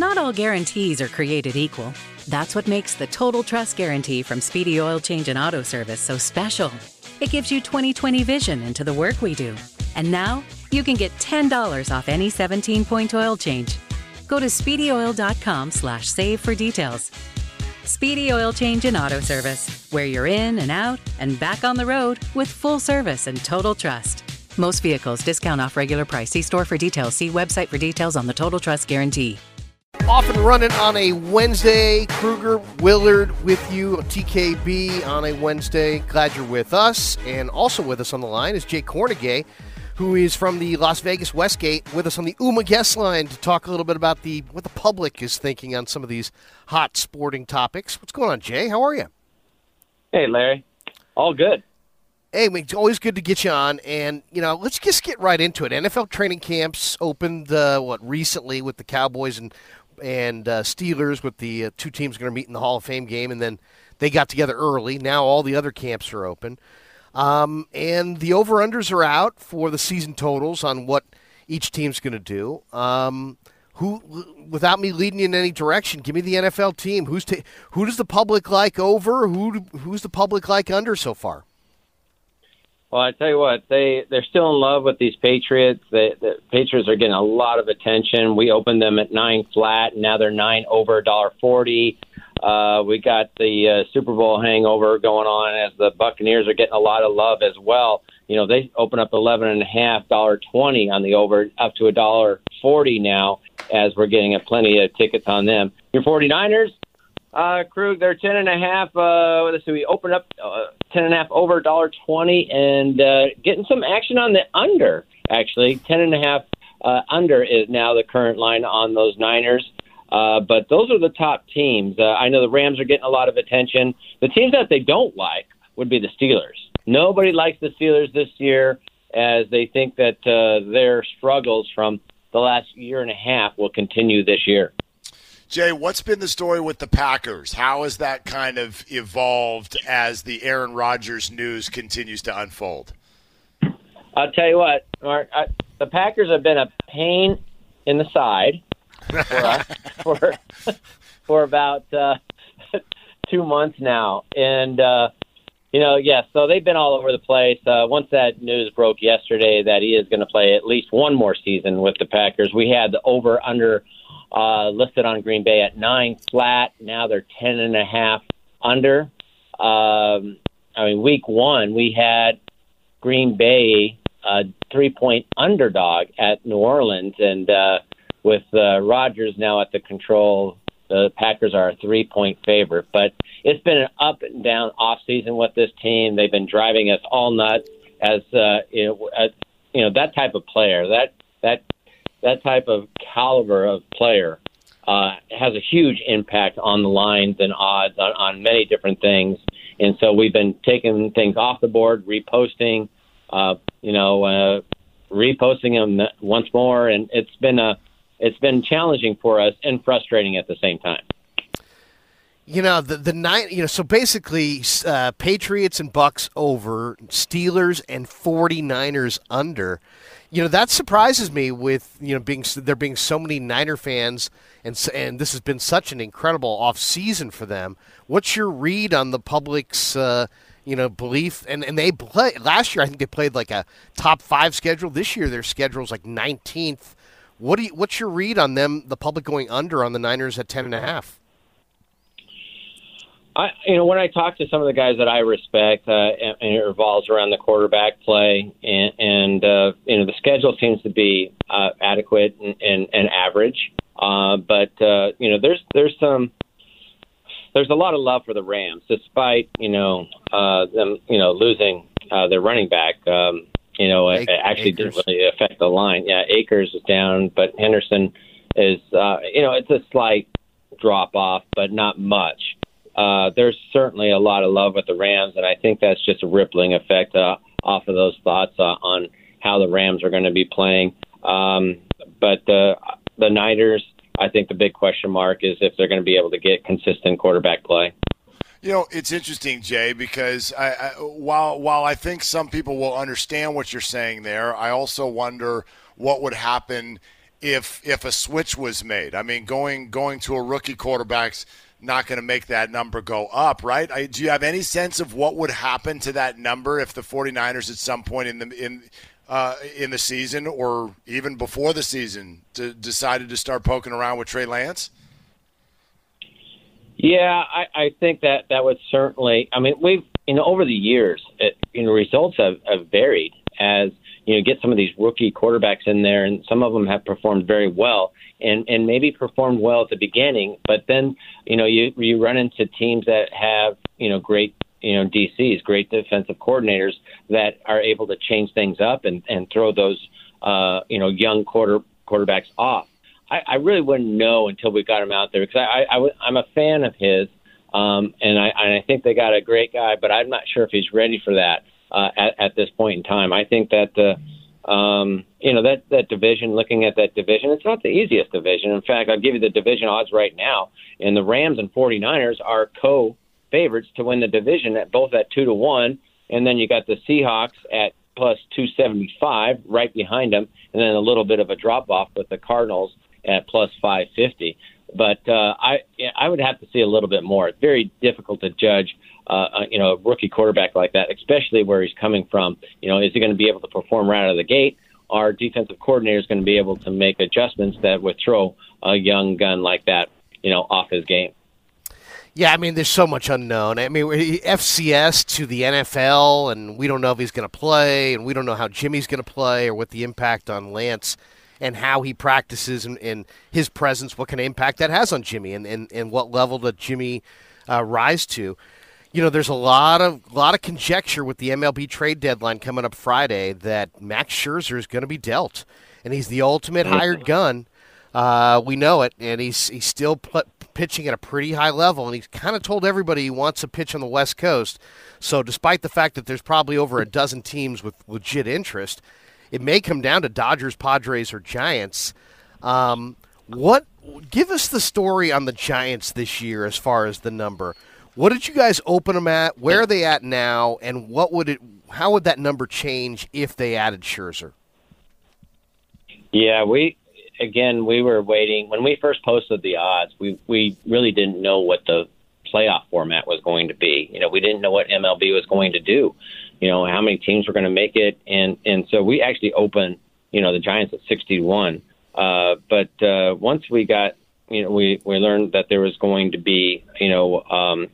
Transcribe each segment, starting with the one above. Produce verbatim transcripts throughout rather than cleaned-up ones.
not all guarantees are created equal. That's what makes the Total Trust Guarantee from Speedy Oil Change and Auto Service so special. It gives you twenty twenty vision into the work we do. And now, you can get ten dollars off any seventeen-point oil change. Go to speedyoil.com slash save for details. Speedy Oil Change and Auto Service, where you're in and out and back on the road with full service and total trust. Most vehicles, discount off regular price. See store for details. See website for details on the Total Trust Guarantee. Off and running on a Wednesday. Kruger, Willard with you, T K B on a Wednesday. Glad you're with us. And also with us on the line is Jay Kornegay, who is from the Las Vegas Westgate, with us on the UMA guest line to talk a little bit about the what the public is thinking on some of these hot sporting topics. What's going on, Jay? How are you? Hey, Larry. All good. Hey, it's always good to get you on, and, you know, let's just get right into it. N F L training camps opened, uh, what, recently with the Cowboys and and uh, Steelers, with the uh, two teams going to meet in the Hall of Fame game, and then they got together early. Now all the other camps are open. Um, and the over-unders are out for the season totals on what each team's going to do. Um, who, without me leading you in any direction, give me the N F L team. Who's ta- who does the public like over? Who who's the public like under so far? Well, I tell you what, they they're still in love with these Patriots. They, the Patriots are getting a lot of attention. We opened them at nine flat, and now they're nine over a dollar forty. Uh, we got the uh, Super Bowl hangover going on as the Buccaneers are getting a lot of love as well. You know, they open up eleven and a half, dollar twenty on the over, up to a dollar forty now, as we're getting a plenty of tickets on them. Your 49ers, uh, Krug, they're ten and a half. Uh, let's see, we open up uh, ten and a half over a dollar twenty, and uh, getting some action on the under. Actually, ten and a half uh, under is now the current line on those Niners. Uh, but those are the top teams. Uh, I know the Rams are getting a lot of attention. The teams that they don't like would be the Steelers. Nobody likes the Steelers this year, as they think that uh, their struggles from the last year and a half will continue this year. Jay, what's been the story with the Packers? How has that kind of evolved as the Aaron Rodgers news continues to unfold? I'll tell you what, Mark, I, the Packers have been a pain in the side for us for, for about uh, two months now. And, uh, you know, yes, so they've been all over the place. Uh, once that news broke yesterday that he is going to play at least one more season with the Packers, we had the over-under uh, listed on Green Bay at nine flat. Now they're ten and a half under. Um, I mean, week one, we had Green Bay a three-point underdog at New Orleans, and uh, with uh, Rodgers now at the control, the Packers are a three-point favorite. But it's been an up and down offseason with this team. They've been driving us all nuts as uh, you know, uh, you know that type of player, that that that type of caliber of player uh, has a huge impact on the lines and odds on, on many different things. And so we've been taking things off the board, reposting, uh, you know, uh, reposting them once more, and it's been a It's been challenging for us and frustrating at the same time. You know, the the nine. You know, so basically, uh, Patriots and Bucks over, Steelers and 49ers under. You know, that surprises me with, you know, being there being so many Niner fans, and and this has been such an incredible off season for them. What's your read on the public's, uh, you know, belief? And and they play last year. I think they played like a top five schedule. This year, their schedule's like nineteenth. What do you, what's your read on them, the public going under on the Niners at ten and a half? I, you know, when I talk to some of the guys that I respect, uh, and, and it revolves around the quarterback play, and, and uh, you know, the schedule seems to be uh, adequate and, and, and average. Uh, but uh, you know, there's there's some there's a lot of love for the Rams, despite you know uh, them you know losing uh, their running back. Um, You know, it actually Akers. Didn't really affect the line. Yeah, Akers is down, but Henderson is, uh, you know, it's a slight drop off, but not much. Uh, there's certainly a lot of love with the Rams, and I think that's just a rippling effect uh, off of those thoughts uh, on how the Rams are going to be playing. Um, but uh, the Niners, I think the big question mark is if they're going to be able to get consistent quarterback play. You know, it's interesting, Jay, because I, I, while while I think some people will understand what you're saying there, I also wonder what would happen if if a switch was made. I mean, going going to a rookie quarterback's not going to make that number go up, right? I, do you have any sense of what would happen to that number if the 49ers at some point in the in uh, in the season or even before the season d- decided to start poking around with Trey Lance? Yeah, I, I think that that would certainly. I mean, we've you know over the years, it, you know, results have, have varied as you know get some of these rookie quarterbacks in there, and some of them have performed very well, and and maybe performed well at the beginning, but then you know you you run into teams that have you know great you know D Cs, great defensive coordinators that are able to change things up and and throw those uh, you know young quarter quarterbacks off. I, I really wouldn't know until we got him out there because I, I, I, I'm a fan of his, um, and, I, and I think they got a great guy, but I'm not sure if he's ready for that uh, at, at this point in time. I think that the, um, you know, that, that division, looking at that division, it's not the easiest division. In fact, I'll give you the division odds right now, and the Rams and 49ers are co-favorites to win the division at both at two to one, and then you got the Seahawks at plus two seventy-five right behind them, and then a little bit of a drop-off with the Cardinals at plus five fifty. But uh, I I would have to see a little bit more. It's very difficult to judge, uh, you know, a rookie quarterback like that, especially where he's coming from. You know, is he going to be able to perform right out of the gate? Our defensive coordinator is going to be able to make adjustments that would throw a young gun like that, you know, off his game. Yeah, I mean, there's so much unknown. I mean, F C S to the N F L, and we don't know if he's going to play, and we don't know how Jimmy's going to play or what the impact on Lance and how he practices and, and his presence, what kind of impact that has on Jimmy and, and, and what level did Jimmy uh, rise to. You know, there's a lot of lot of conjecture with the M L B trade deadline coming up Friday that Max Scherzer is going to be dealt, and he's the ultimate hired gun. Uh, we know it, and he's he's still pl- pitching at a pretty high level, and he's kind of told everybody he wants to pitch on the West Coast. So despite the fact that there's probably over a dozen teams with legit interest, it may come down to Dodgers, Padres, or Giants. Um, what? Give us the story on the Giants this year as far as the number. What did you guys open them at? Where are they at now? And what would it? How would that number change if they added Scherzer? Yeah, we again we were waiting when we first posted the odds. We we really didn't know what the playoff format was going to be. You know, we didn't know what M L B was going to do. You know, how many teams were going to make it. And, and so we actually opened, you know, the Giants at sixty to one. Uh, but uh, once we got, you know, we, we learned that there was going to be, you know, um,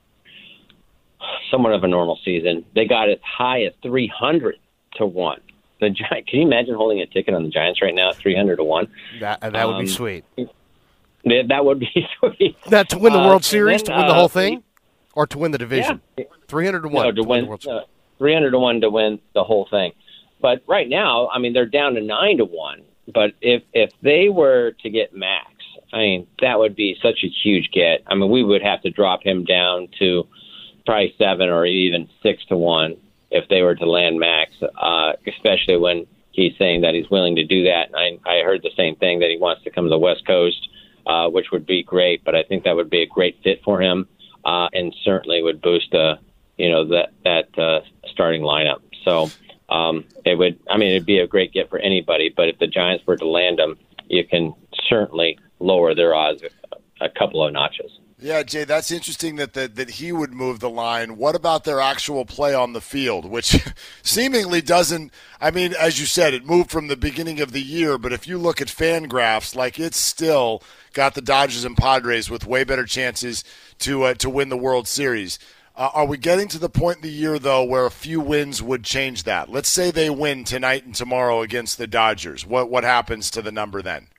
somewhat of a normal season, they got as high as three hundred to one. The Gi- Can you imagine holding a ticket on the Giants right now at three hundred to one? That, that would um, be sweet. That, that would be sweet. That to win the World uh, Series, then, to win the whole uh, thing? Or to win the division? Yeah. three hundred to one no, to, to win, win the World Series. Uh, three hundred to one to win the whole thing. But right now, I mean, they're down to nine to one. But if if they were to get Max, I mean, that would be such a huge get. I mean, we would have to drop him down to probably seven or even six to one if they were to land Max, uh, especially when he's saying that he's willing to do that. And I, I heard the same thing, that he wants to come to the West Coast, uh, which would be great. But I think that would be a great fit for him, uh, and certainly would boost uh, you know, that that uh, starting lineup. So um, it would, I mean, it'd be a great get for anybody. But if the Giants were to land him, you can certainly lower their odds a, a couple of notches. Yeah, Jay, that's interesting that, that that he would move the line. What about their actual play on the field, which seemingly doesn't – I mean, as you said, it moved from the beginning of the year, but if you look at FanGraphs, like it's still got the Dodgers and Padres with way better chances to uh, to win the World Series. Uh, are we getting to the point in the year, though, where a few wins would change that? Let's say they win tonight and tomorrow against the Dodgers. What what happens to the number then?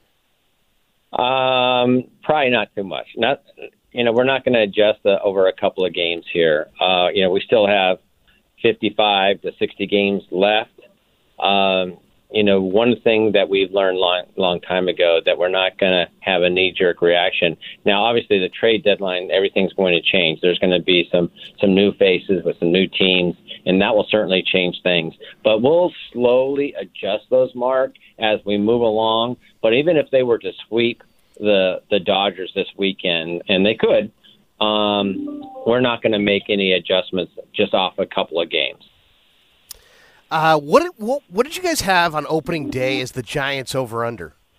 Um, probably not too much. Not, you know, we're not going to adjust the, over a couple of games here. Uh, you know, we still have fifty-five to sixty games left. Um, you know, one thing that we've learned long, long time ago, that we're not going to have a knee-jerk reaction. Now, obviously, the trade deadline, everything's going to change. There's going to be some, some new faces with some new teams, and that will certainly change things. But we'll slowly adjust those, Mark, as we move along. But even if they were to sweep the the Dodgers this weekend, and they could, um, we're not going to make any adjustments just off a couple of games. Uh, what, what what did you guys have on opening day as the Giants over-under?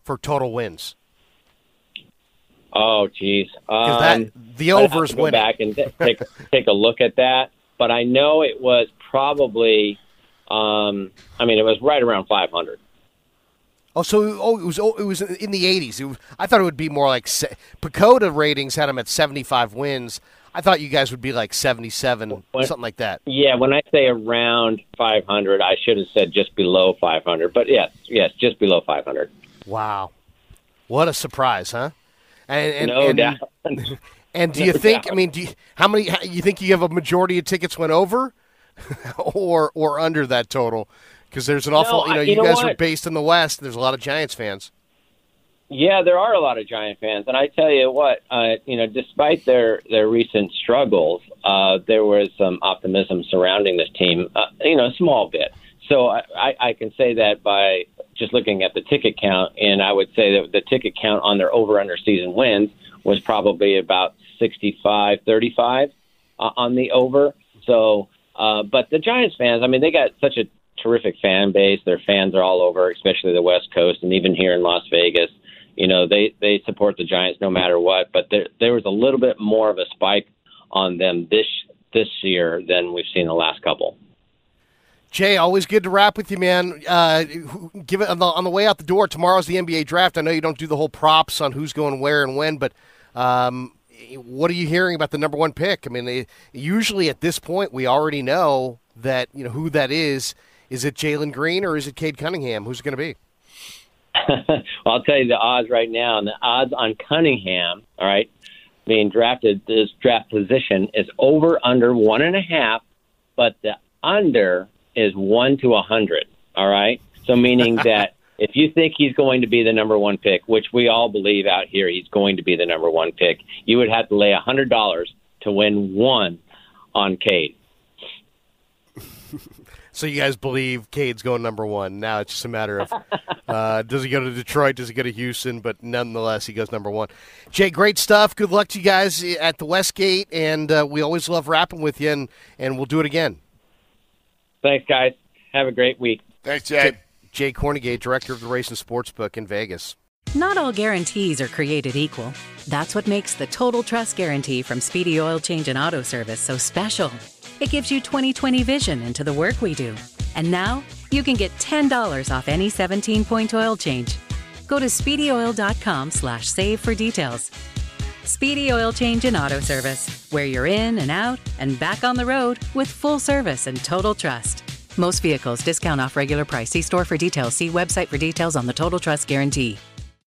for total wins? Oh, geez. Because Um, that the I'd have over's to go winning. back and t- take take a look at that. But I know it was probably, um, I mean, it was right around five hundred. Oh, so oh, it was oh, it was in the eighties. It was, I thought it would be more like se- Pacoda ratings had them at seventy-five wins. I thought you guys would be like seventy-seven, When- something like that. Yeah, when I say around five hundred, I should have said just below five hundred. But yes, yes, just below five hundred. Wow, what a surprise, huh? And, and, No and, doubt. And do you No think? doubt. I mean, do you, how many? how- You think you have a majority of tickets went over, or or under that total? Because there's an awful. No, you know, I- you, you know guys are what? based in the West. There's a lot of Giants fans. Yeah, there are a lot of Giant fans, and I tell you what, uh, you know, despite their their recent struggles, uh, there was some optimism surrounding this team. Uh, you know, a small bit. So I, I, I can say that by just looking at the ticket count, and I would say that the ticket count on their over-under season wins was probably about sixty-five thirty-five uh, on the over. So, uh, but the Giants fans, I mean, they got such a terrific fan base. Their fans are all over, especially the West Coast, and even here in Las Vegas. You know, they, they support the Giants no matter what, but there there was a little bit more of a spike on them this this year than we've seen the last couple. Jay, always good to wrap with you, man. Uh, give it on the, on the way out the door. Tomorrow's the N B A draft. I know you don't do the whole props on who's going where and when, but um, what are you hearing about the number one pick? I mean, they, usually at this point we already know that you know who that is. Is it Jalen Green or is it Cade Cunningham? Who's it going to be? Well, I'll tell you the odds right now, and the odds on Cunningham, all right, being drafted, this draft position is over under one and a half, but the under is one to a hundred. All right, so meaning that if you think he's going to be the number one pick, which we all believe out here, he's going to be the number one pick, you would have to lay a hundred dollars to win one on Cade. So you guys believe Cade's going number one. Now it's just a matter of uh, does he go to Detroit, does he go to Houston, but nonetheless he goes number one. Jay, great stuff. Good luck to you guys at the Westgate, and uh, we always love rapping with you, and, and we'll do it again. Thanks, guys. Have a great week. Thanks, Jay. Jay, Jay Cornegay, director of the Race and Sportsbook in Vegas. Not all guarantees are created equal. That's what makes the Total Trust Guarantee from Speedy Oil Change and Auto Service so special. It gives you twenty twenty vision into the work we do. And now, you can get ten dollars off any seventeen-point oil change. Go to speedyoil.com slash save for details. Speedy Oil Change and Auto Service, where you're in and out and back on the road with full service and total trust. Most vehicles discount off regular price. See store for details. See website for details on the Total Trust Guarantee.